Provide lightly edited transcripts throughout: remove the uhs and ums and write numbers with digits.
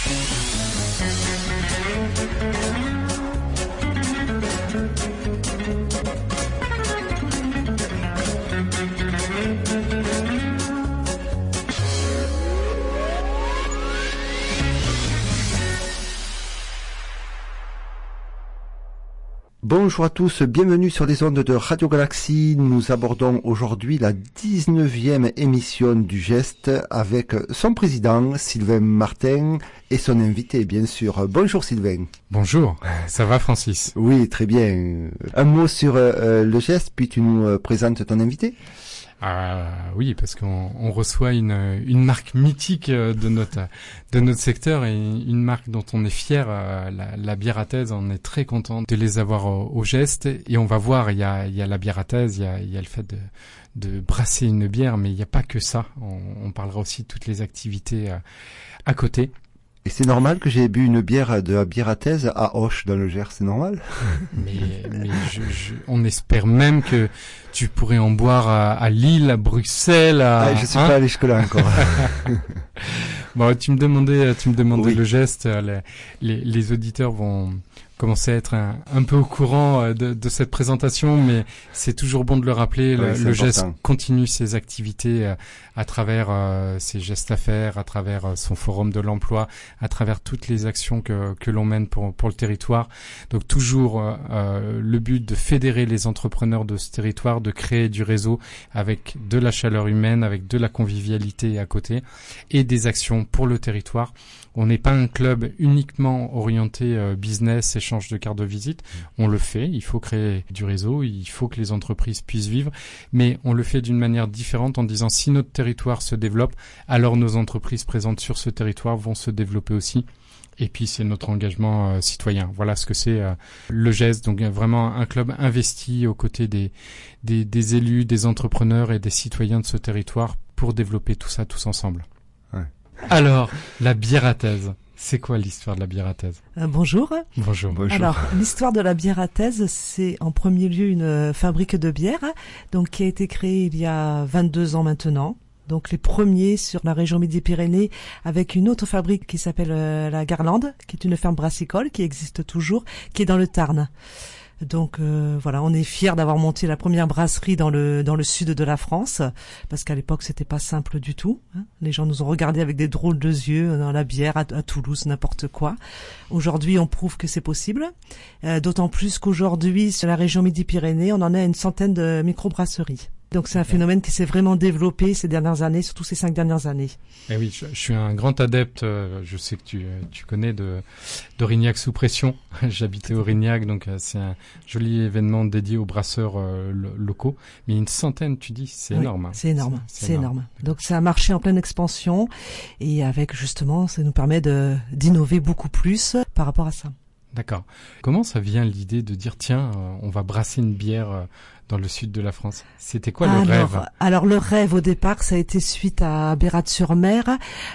Bonjour à tous, bienvenue sur les ondes de Radio Galaxie. Nous abordons aujourd'hui la 19e émission du Geste avec son président Sylvain Martin et son invité bien sûr. Bonjour Sylvain. Bonjour, ça va Francis? Oui, très bien. Un mot sur le Geste, puis tu nous présentes ton invité. Oui, parce qu'on reçoit une marque mythique de notre secteur et une marque dont on est fier, la bière à thèse. On est très content de les avoir au Geste et on va voir, il y a la bière à thèse, il y a le fait de brasser une bière, mais il n'y a pas que ça. On parlera aussi de toutes les activités à côté. Et c'est normal que j'ai bu une bière de la bière à thèse à Auch dans le Gers, c'est normal? Mais on espère même que tu pourrais en boire à Lille, à Bruxelles, je suis pas allé jusque-là encore. Bon, tu me demandais oui. le Geste. Les auditeurs vont commencer à être un peu au courant de cette présentation, mais c'est toujours bon de le rappeler. Le Geste continue ses activités à travers ses gestes à faire, à travers son forum de l'emploi, à travers toutes les actions que l'on mène pour le territoire. Donc toujours le but de fédérer les entrepreneurs de ce territoire, de créer du réseau avec de la chaleur humaine, avec de la convivialité à côté et des actions pour le territoire. On n'est pas un club uniquement orienté business, échange de cartes de visite. On le fait, il faut créer du réseau, il faut que les entreprises puissent vivre, mais on le fait d'une manière différente en disant si notre territoire se développe, alors nos entreprises présentes sur ce territoire vont se développer aussi. Et puis c'est notre engagement citoyen. Voilà ce que c'est le Geste. Donc vraiment un club investi aux côtés des élus, des entrepreneurs et des citoyens de ce territoire pour développer tout ça tous ensemble. Ouais. Alors, la bière à thèse. C'est quoi l'histoire de la bière à thèse? Bonjour. Bonjour. Alors, l'histoire de la bière à thèse, c'est en premier lieu une fabrique de bière, donc qui a été créée il y a 22 ans maintenant. Donc les premiers sur la région Midi-Pyrénées avec une autre fabrique qui s'appelle la Garlande, qui est une ferme brassicole qui existe toujours, qui est dans le Tarn. Donc voilà, on est fiers d'avoir monté la première brasserie dans le sud de la France, parce qu'à l'époque c'était pas simple du tout. Hein. Les gens nous ont regardés avec des drôles de yeux dans la bière à Toulouse, n'importe quoi. Aujourd'hui, on prouve que c'est possible. D'autant plus qu'aujourd'hui, sur la région Midi-Pyrénées, on en a une centaine de microbrasseries. Donc c'est un phénomène qui s'est vraiment développé ces dernières années, surtout ces 5 dernières années. Eh oui, je suis un grand adepte, je sais que tu connais d'Aurignac sous pression. J'habitais Aurignac, donc c'est un joli événement dédié aux brasseurs locaux. Mais une centaine, tu dis, c'est énorme. Hein. C'est énorme, c'est énorme. Donc c'est un marché en pleine expansion et avec justement, ça nous permet d'innover beaucoup plus par rapport à ça. D'accord. Comment ça vient l'idée de dire tiens, on va brasser une bière dans le sud de la France? C'était quoi le rêve? Alors le rêve au départ, ça a été suite à Bérate-sur-Mer.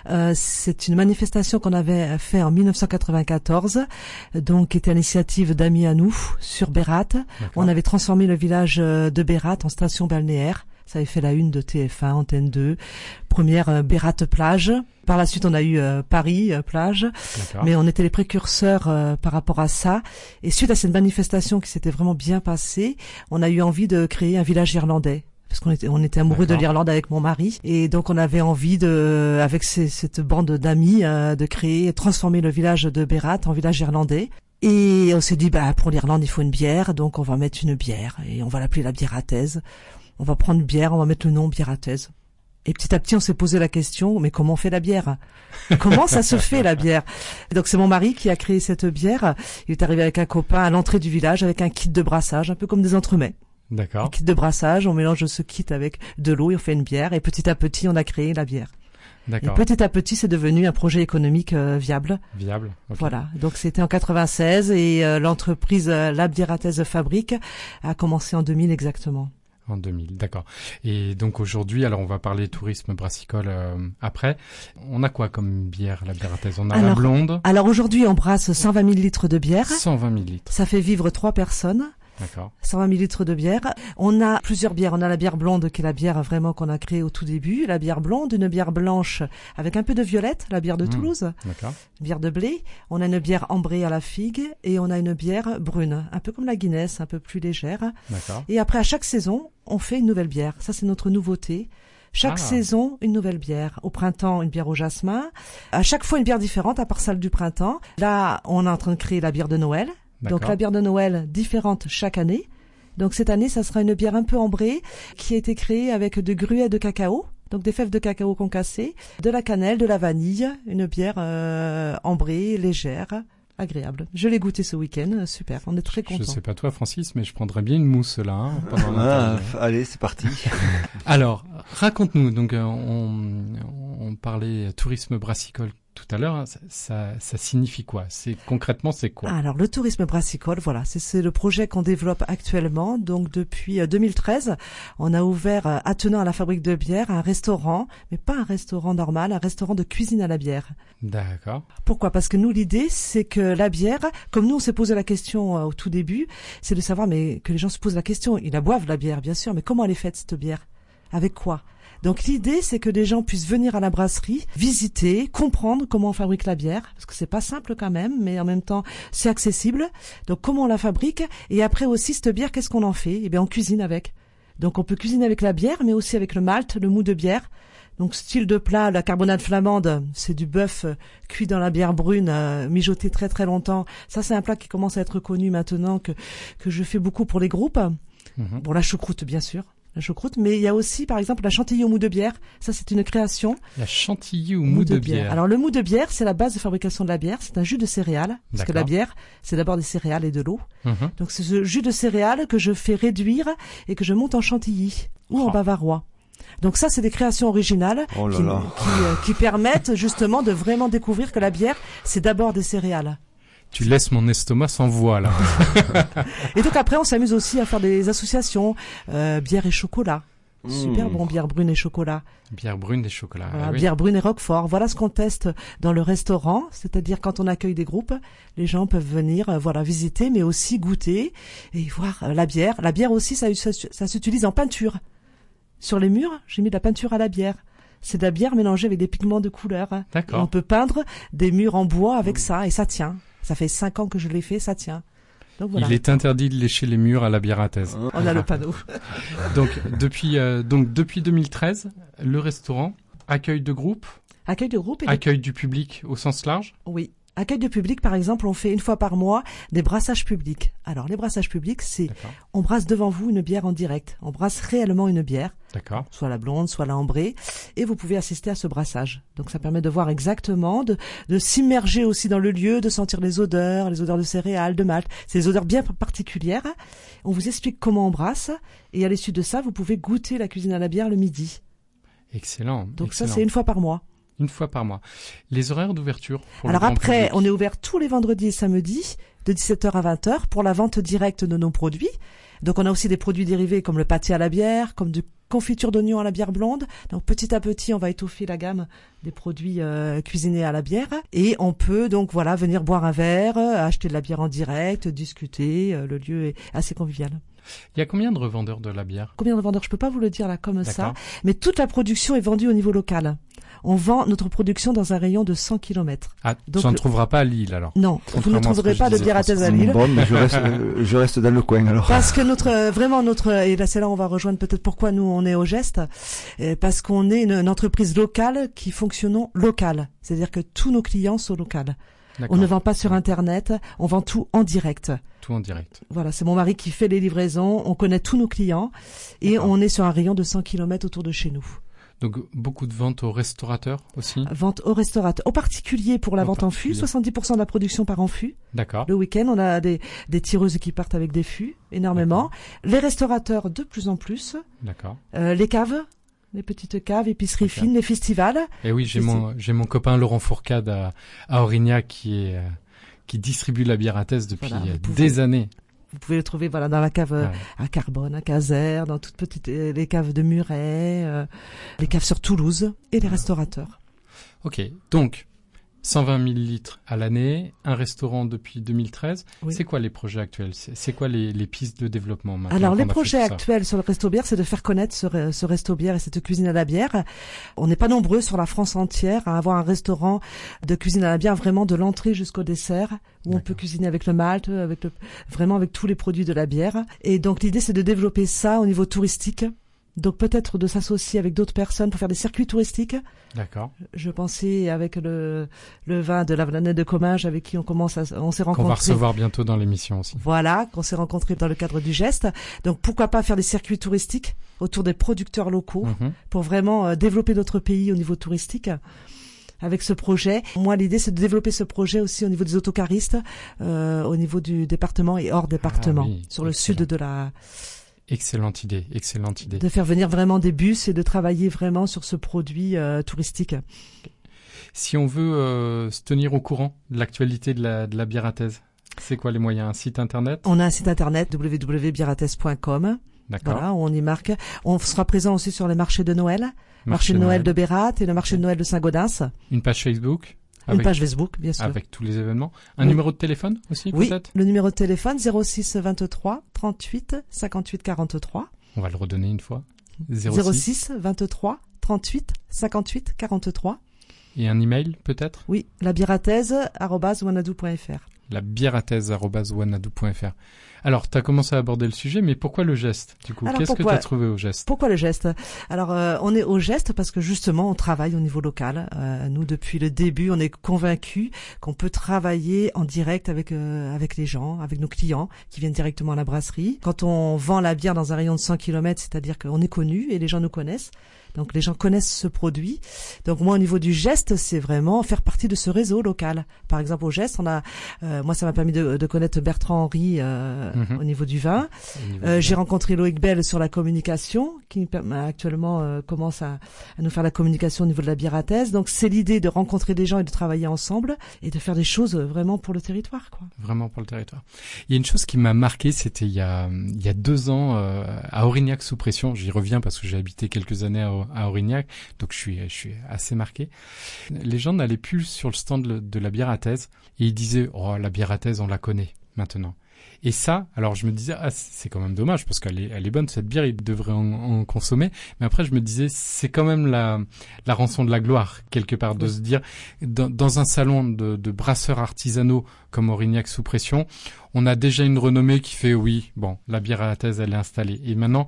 C'est une manifestation qu'on avait fait en 1994, donc qui était à l'initiative d'amis à nous sur Bérate. On avait transformé le village de Bérate en station balnéaire. Ça avait fait la une de TF1, Antenne 2. Première Bérate plage. Par la suite, on a eu Paris plage. D'accord. Mais on était les précurseurs par rapport à ça. Et suite à cette manifestation qui s'était vraiment bien passée, on a eu envie de créer un village irlandais. Parce qu'on était amoureux de l'Irlande avec mon mari. Et donc, on avait envie avec cette bande d'amis, de transformer le village de Bérate en village irlandais. Et on s'est dit, pour l'Irlande, il faut une bière. Donc, on va mettre une bière. Et on va l'appeler la bière à thèse. On va prendre une bière, on va mettre le nom bière à thèse. Et petit à petit, on s'est posé la question, mais comment on fait la bière? Comment ça se fait la bière? Et donc c'est mon mari qui a créé cette bière. Il est arrivé avec un copain à l'entrée du village avec un kit de brassage, un peu comme des entremets. D'accord. Un kit de brassage, on mélange ce kit avec de l'eau et on fait une bière. Et petit à petit, on a créé la bière. D'accord. Et petit à petit, c'est devenu un projet économique viable. Viable. Okay. Voilà. Donc c'était en 96 et l'entreprise La Bière à Thèse Fabrique a commencé en 2000 exactement. En 2000, d'accord. Et donc aujourd'hui, alors on va parler tourisme brassicole après. On a quoi comme bière, la bière à thèse? On a la blonde. Alors aujourd'hui, on brasse 120 000 litres de bière. 120 000 litres. Ça fait vivre 3 personnes. D'accord. 120 millilitres de bière. On a plusieurs bières. On a la bière blonde, qui est la bière vraiment qu'on a créée au tout début. La bière blonde, une bière blanche avec un peu de violette, la bière de Toulouse. D'accord. Une bière de blé. On a une bière ambrée à la figue et on a une bière brune, un peu comme la Guinness, un peu plus légère. D'accord. Et après, à chaque saison, on fait une nouvelle bière. Ça, c'est notre nouveauté. Chaque saison, une nouvelle bière. Au printemps, une bière au jasmin. À chaque fois, une bière différente, à part celle du printemps. Là, on est en train de créer la bière de Noël. D'accord. Donc, la bière de Noël différente chaque année. Donc, cette année, ça sera une bière un peu ambrée qui a été créée avec de gruets de cacao. Donc, des fèves de cacao concassées, de la cannelle, de la vanille. Une bière ambrée, légère. Agréable. Je l'ai goûté ce week-end, super, on est très contents. Je sais pas toi Francis, mais je prendrais bien une mousse là pendant l'interview. Allez, c'est parti. Alors, raconte-nous, donc on parlait tourisme brassicole tout à l'heure, ça signifie quoi? Concrètement, c'est quoi? Alors, le tourisme brassicole, voilà, c'est le projet qu'on développe actuellement. Donc, depuis 2013, on a ouvert, attenant à la fabrique de bière, un restaurant, mais pas un restaurant normal, un restaurant de cuisine à la bière. D'accord. Pourquoi? Parce que nous, l'idée, c'est que la bière, comme nous, on s'est posé la question au tout début, c'est de savoir, mais que les gens se posent la question, ils la boivent la bière, bien sûr, mais comment elle est faite, cette bière? Avec quoi? Donc l'idée, c'est que des gens puissent venir à la brasserie, visiter, comprendre comment on fabrique la bière, parce que c'est pas simple quand même, mais en même temps, c'est accessible. Donc comment on la fabrique, et après aussi, cette bière, qu'est-ce qu'on en fait? Eh bien, on cuisine avec. Donc on peut cuisiner avec la bière, mais aussi avec le malt, le mou de bière. Donc style de plat, la carbonade flamande, c'est du bœuf cuit dans la bière brune, mijoté très très longtemps. Ça, c'est un plat qui commence à être connu maintenant, que je fais beaucoup pour les groupes. Mm-hmm. Bon, la choucroute, bien sûr. La choucroute, mais il y a aussi, par exemple, la chantilly au mou de bière. Ça, c'est une création. La chantilly au mou de bière. Alors, le mou de bière, c'est la base de fabrication de la bière. C'est un jus de céréales. Parce que la bière, c'est d'abord des céréales et de l'eau. Mm-hmm. Donc, c'est ce jus de céréales que je fais réduire et que je monte en chantilly ou en bavarois. Donc ça, c'est des créations originales qui permettent justement de vraiment découvrir que la bière, c'est d'abord des céréales. Tu laisses mon estomac sans voix, là. Et donc après, on s'amuse aussi à faire des associations, bière et chocolat. Super bon, bière brune et chocolat. Bière brune et chocolat. Voilà, bière brune et roquefort. Voilà ce qu'on teste dans le restaurant. C'est-à-dire quand on accueille des groupes, les gens peuvent venir, visiter, mais aussi goûter et voir la bière. La bière aussi, ça s'utilise en peinture. Sur les murs, j'ai mis de la peinture à la bière. C'est de la bière mélangée avec des pigments de couleur. D'accord. Et on peut peindre des murs en bois avec ça, et ça tient. Ça fait 5 ans que je l'ai fait, ça tient. Donc, voilà. Il est interdit de lécher les murs à la bière à thèse. On a le panneau. Donc depuis 2013, le restaurant, accueil de groupe. Accueil de groupe. Accueil du public au sens large. Oui. Accueil de public, par exemple, on fait une fois par mois des brassages publics. Alors, les brassages publics, c'est on brasse devant vous une bière en direct. On brasse réellement une bière. D'accord. Soit la blonde, soit la ambrée. Et vous pouvez assister à ce brassage. Donc, ça permet de voir exactement, de s'immerger aussi dans le lieu, de sentir les odeurs de céréales, de malt. C'est des odeurs bien particulières. On vous explique comment on brasse. Et à l'issue de ça, vous pouvez goûter la cuisine à la bière le midi. Excellent. Donc, ça, c'est une fois par mois. Une fois par mois. Les horaires d'ouverture pour Alors le grand après, public. on est ouvert tous les vendredis et samedis de 17h à 20h pour la vente directe de nos produits. Donc on a aussi des produits dérivés comme le pâté à la bière, comme du confiture d'oignon à la bière blonde. Donc petit à petit, on va étoffer la gamme des produits cuisinés à la bière. Et on peut donc venir boire un verre, acheter de la bière en direct, discuter. Le lieu est assez convivial. Il y a combien de revendeurs de la bière? Combien de vendeurs? Je peux pas vous le dire là comme ça. Mais toute la production est vendue au niveau local. On vend notre production dans un rayon de 100 km. Ah, donc, tu n'en trouveras pas à Lille alors? Non, vous ne trouverez pas de bière à thèse à Lille. Bon, mais je reste dans le coin alors. Parce que et là c'est là où on va rejoindre peut-être pourquoi nous on est au geste, parce qu'on est une entreprise locale qui fonctionne local. C'est-à-dire que tous nos clients sont locaux. On ne vend pas sur Internet, on vend tout en direct. Tout en direct. Voilà, c'est mon mari qui fait les livraisons, on connaît tous nos clients et on est sur un rayon de 100 km autour de chez nous. Donc beaucoup de ventes aux restaurateurs aussi? Vente aux restaurateurs, aux particuliers pour la vente en fût, 70% de la production part en fût. D'accord. Le week-end, on a des tireuses qui partent avec des fûts, énormément. Les restaurateurs de plus en plus. D'accord. Les caves, les petites caves, épiceries fines, les festivals. Et oui, j'ai mon copain Laurent Fourcade à Aurignac qui distribue la bière à thèse depuis des années. Vous pouvez le trouver dans la cave à Carbone, à Caser, dans toutes petites les caves de Muret, les caves sur Toulouse et les restaurateurs. Ok, donc 120 000 litres à l'année, un restaurant depuis 2013. Oui. C'est quoi les projets actuels? C'est quoi les pistes de développement maintenant? Alors, les projets actuels sur le Resto Bière, c'est de faire connaître ce Resto Bière et cette cuisine à la bière. On n'est pas nombreux sur la France entière à avoir un restaurant de cuisine à la bière, vraiment de l'entrée jusqu'au dessert, où on peut cuisiner avec le malt, vraiment avec tous les produits de la bière. Et donc, l'idée, c'est de développer ça au niveau touristique. Donc peut-être de s'associer avec d'autres personnes pour faire des circuits touristiques. D'accord. Je pensais avec le vin de la Vlanette de Comminges avec qui on s'est rencontrés. Qu'on va recevoir bientôt dans l'émission aussi. Voilà, qu'on s'est rencontrés dans le cadre du geste. Donc pourquoi pas faire des circuits touristiques autour des producteurs locaux pour vraiment développer notre pays au niveau touristique. Avec ce projet, moi l'idée c'est de développer ce projet aussi au niveau des autocaristes, au niveau du département et hors département, sur le sud de la... Excellente idée. De faire venir vraiment des bus et de travailler vraiment sur ce produit touristique. Si on veut se tenir au courant de l'actualité de la biérathèse, c'est quoi les moyens? Un site internet? On a un site internet www.biérathèse.com. D'accord. Voilà, où on y marque. On sera présent aussi sur les marchés de Noël. Marché de Noël de Bérate et le marché de Noël de Saint-Gaudens. Une page Facebook? Une page Facebook, bien sûr. Avec tous les événements. Un numéro de téléphone aussi, peut-être? Le numéro de téléphone 06 23 38 58 43. On va le redonner une fois. 06 23 38 58 43. Et un email, peut-être? Oui, labiérathèse@wanadoo.fr. labiérathèse@wanadoo.fr. Alors, tu as commencé à aborder le sujet, mais pourquoi le geste, du coup? Qu'est-ce que tu as trouvé au geste? Pourquoi le geste? Alors, on est au geste parce que justement, on travaille au niveau local. Nous, depuis le début, on est convaincus qu'on peut travailler en direct avec les gens, avec nos clients qui viennent directement à la brasserie. Quand on vend la bière dans un rayon de 100 km, c'est-à-dire qu'on est connu et les gens nous connaissent. Donc les gens connaissent ce produit. Donc moi au niveau du geste, c'est vraiment faire partie de ce réseau local. Par exemple au geste, on a moi ça m'a permis de connaître Bertrand Henry au niveau du vin. J'ai rencontré Loïc Bell sur la communication qui actuellement commence à nous faire la communication au niveau de la biérathèse. Donc c'est l'idée de rencontrer des gens et de travailler ensemble et de faire des choses vraiment pour le territoire, quoi. Vraiment pour le territoire. Il y a une chose qui m'a marqué, c'était il y a 2 ans à Aurignac sous pression. J'y reviens parce que j'ai habité quelques années à Aurignac, donc je suis assez marqué. Les gens n'allaient plus sur le stand de la biérathèse et ils disaient la biérathèse on la connaît maintenant. Et ça, alors je me disais c'est quand même dommage parce qu'elle est bonne cette bière, ils devraient en consommer. Mais après je me disais c'est quand même la rançon de la gloire quelque part de se dire dans un salon de brasseurs artisanaux comme Aurignac sous pression, on a déjà une renommée qui fait la biérathèse elle est installée. Et maintenant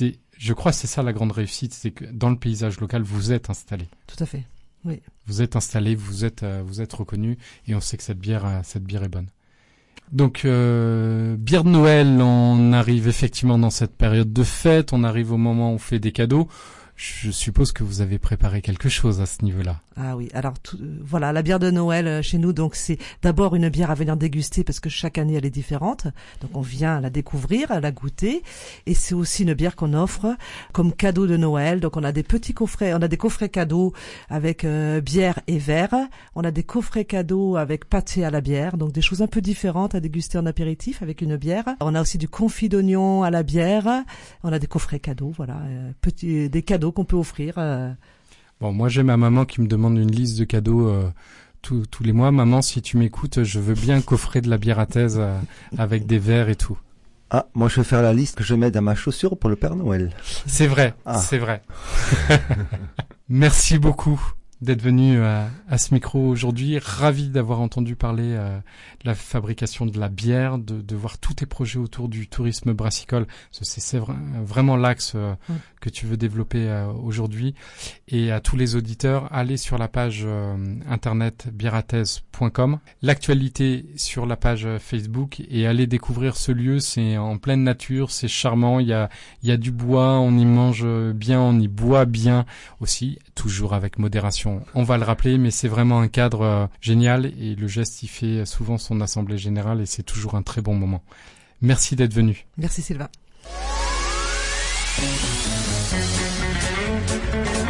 je crois que c'est ça la grande réussite, c'est que dans le paysage local, vous êtes installé. Tout à fait, oui. Vous êtes installé, vous êtes reconnu, et on sait que cette bière est bonne. Donc, bière de Noël, on arrive effectivement dans cette période de fête, on arrive au moment où on fait des cadeaux. Je suppose que vous avez préparé quelque chose à ce niveau-là. Ah oui, alors voilà, la bière de Noël chez nous, donc c'est d'abord une bière à venir déguster parce que chaque année elle est différente. Donc on vient la découvrir, la goûter, et c'est aussi une bière qu'on offre comme cadeau de Noël. Donc on a des petits coffrets, on a des coffrets cadeaux avec bière et verre. On a des coffrets cadeaux avec pâté à la bière, donc des choses un peu différentes à déguster en apéritif avec une bière. On a aussi du confit d'oignon à la bière. On a des coffrets cadeaux, voilà, des cadeaux qu'on peut offrir. Bon, moi j'ai ma maman qui me demande une liste de cadeaux tous les mois. Maman, si tu m'écoutes, je veux bien un coffret de la biérathèse avec des verres et tout. Ah, moi je vais faire la liste que je mets dans ma chaussure pour le Père Noël. C'est vrai, c'est vrai. Merci beaucoup d'être venu à ce micro aujourd'hui. Ravi d'avoir entendu parler de la fabrication de la bière, de voir tous tes projets autour du tourisme brassicole. C'est vraiment l'axe que tu veux développer aujourd'hui. Et à tous les auditeurs, allez sur la page internet biérathèse.com, l'actualité sur la page Facebook, et allez découvrir ce lieu. C'est en pleine nature, c'est charmant. Il y a du bois, on y mange bien, on y boit bien aussi, toujours avec modération. On va le rappeler, mais c'est vraiment un cadre génial, et le geste, il fait souvent son assemblée générale et c'est toujours un très bon moment. Merci d'être venu. Merci Sylvain.